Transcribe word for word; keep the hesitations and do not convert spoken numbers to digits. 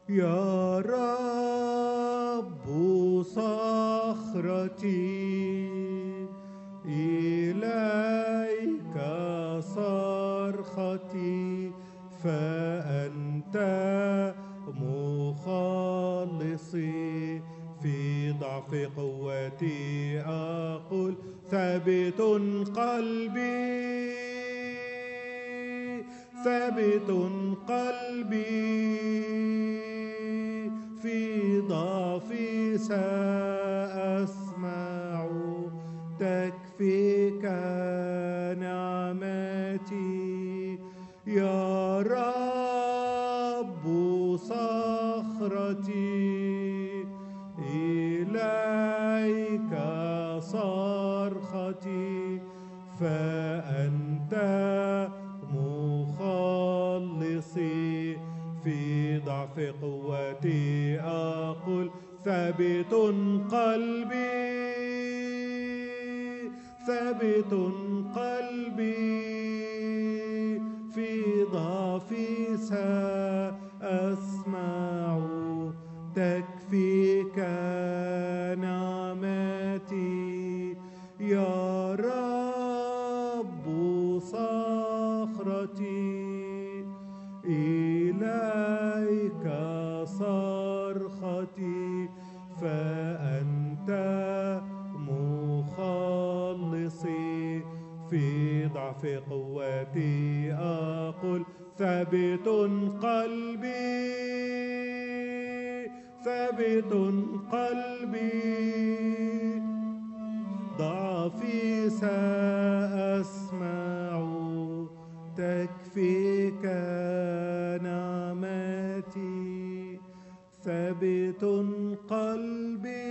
يا رب صخرتي، إليك صرختي، فأنت مخلصي. في ضعف قوتي أقول ثابت قلبي، ثابت قلبي، في ضعفي سأسمع، تكفيك نعمتي. يا رب صخرتي، إليك صرختي، فأنت مخلصي. في ضعف قوتي أقول ثابت قلبي، ثابت قلبي، في ضعفي سأسمع، تكفيك نعمتي. يا رب صخرتي، إليك صرختي، فأنت مخلصي. في ضعف قوتي أقول ثابت قلبي، ثابت قلبي، ضعفي سأسمع، تكفيك نعمتي. ثابت قلبي،